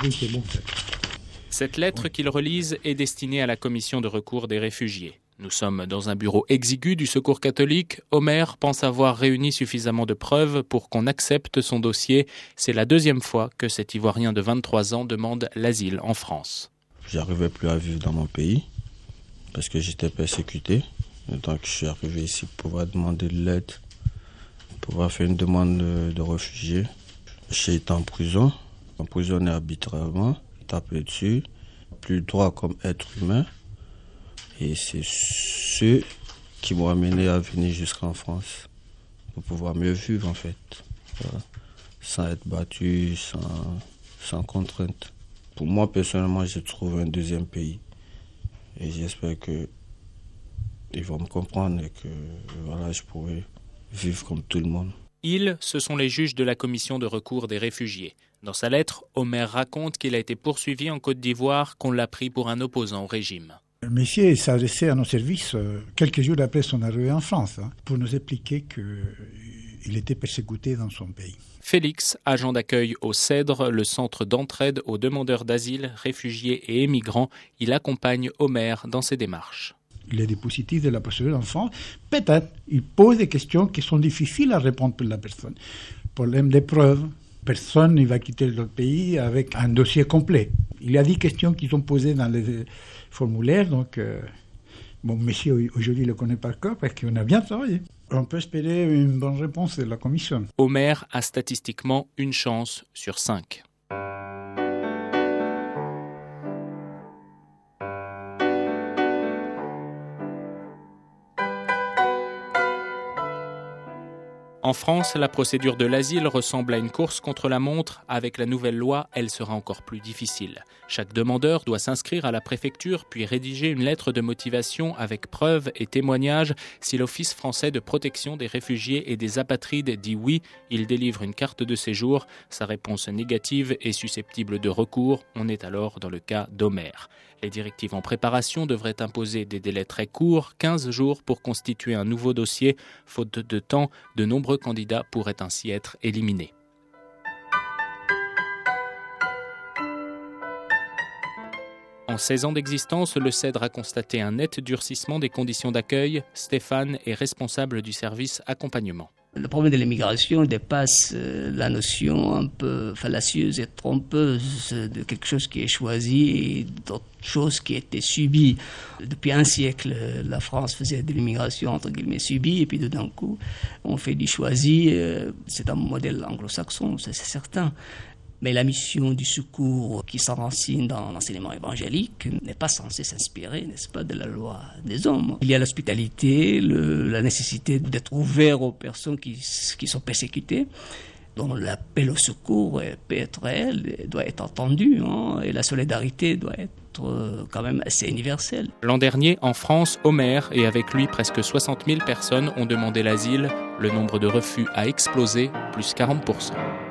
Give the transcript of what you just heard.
Oui, c'est bon. Cette lettre qu'ils relisent est destinée à la commission de recours des réfugiés. Nous sommes dans un bureau exigu du Secours catholique. Omer pense avoir réuni suffisamment de preuves pour qu'on accepte son dossier. C'est la deuxième fois que cet Ivoirien de 23 ans demande l'asile en France. J'arrivais plus à vivre dans mon pays parce que j'étais persécuté. Donc je suis arrivé ici pour pouvoir demander de l'aide, pour pouvoir faire une demande de réfugié. J'ai été en prison, emprisonné arbitrairement, tapé dessus, plus de droit comme être humain. Et c'est ceux qui m'ont amené à venir jusqu'en France pour pouvoir mieux vivre en fait, voilà. Sans être battu, sans contrainte. Pour moi personnellement, j'ai trouvé un deuxième pays et j'espère qu'ils vont me comprendre et que voilà, je pourrai vivre comme tout le monde. Ils, ce sont les juges de la commission de recours des réfugiés. Dans sa lettre, Omer raconte qu'il a été poursuivi en Côte d'Ivoire, qu'on l'a pris pour un opposant au régime. Le monsieur s'est adressé à nos services quelques jours après son arrivée en France pour nous expliquer qu'il était persécuté dans son pays. Félix, agent d'accueil au CEDRE, le centre d'entraide aux demandeurs d'asile, réfugiés et émigrants, il accompagne Omer dans ses démarches. Il est dispositif de la procédure d'enfant. Peut-être il pose des questions qui sont difficiles à répondre pour la personne. Problème des preuves. Personne ne va quitter le pays avec un dossier complet. Il y a 10 questions qui sont posées dans les formulaires. Donc, monsieur aujourd'hui le connaît par cœur parce qu'on a bien travaillé. On peut espérer une bonne réponse de la commission. Omer a statistiquement une chance sur 5. En France, la procédure de l'asile ressemble à une course contre la montre. Avec la nouvelle loi, elle sera encore plus difficile. Chaque demandeur doit s'inscrire à la préfecture puis rédiger une lettre de motivation avec preuves et témoignages. Si l'Office français de protection des réfugiés et des apatrides dit oui, il délivre une carte de séjour. Sa réponse négative est susceptible de recours. On est alors dans le cas d'Omer. Les directives en préparation devraient imposer des délais très courts, 15 jours pour constituer un nouveau dossier. Faute de temps, de nombreux candidats pourraient ainsi être éliminés. En 16 ans d'existence, le CEDRE a constaté un net durcissement des conditions d'accueil. Stéphane est responsable du service accompagnement. Le problème de l'immigration dépasse la notion un peu fallacieuse et trompeuse de quelque chose qui est choisi et d'autre chose qui a été subie. Depuis un siècle, la France faisait de l'immigration entre guillemets subie et puis d'un coup, on fait du choisi. C'est un modèle anglo-saxon, c'est certain. Mais la mission du secours qui s'enracine dans l'enseignement évangélique n'est pas censée s'inspirer, n'est-ce pas, de la loi des hommes. Il y a l'hospitalité, la nécessité d'être ouvert aux personnes qui sont persécutées, dont l'appel au secours peut être réel, doit être entendu, et la solidarité doit être quand même assez universelle. L'an dernier, en France, Omer et avec lui presque 60 000 personnes ont demandé l'asile. Le nombre de refus a explosé, plus 40%.